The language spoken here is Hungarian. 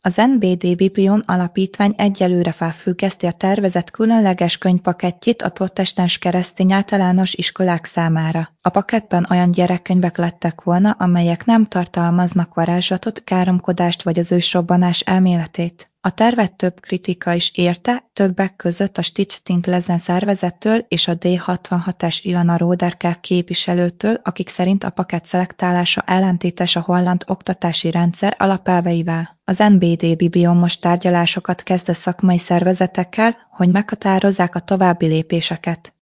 Az NBD Biblion alapítvány egyelőre felfüggeszti a tervezett különleges könyvpakettjét a protestáns keresztény általános iskolák számára. A pakettben olyan gyerekkönyvek lettek volna, amelyek nem tartalmaznak varázslatot, káromkodást vagy az ősrobbanás elméletét. A tervet több kritika is érte, többek között a Stitch Think Lesson szervezettől és a D66-es Ilona Roderker képviselőtől, akik szerint a pakett szelektálása ellentétes a holland oktatási rendszer alapelveivel. Az NBD Biblion most tárgyalásokat kezd a szakmai szervezetekkel, hogy meghatározzák a további lépéseket.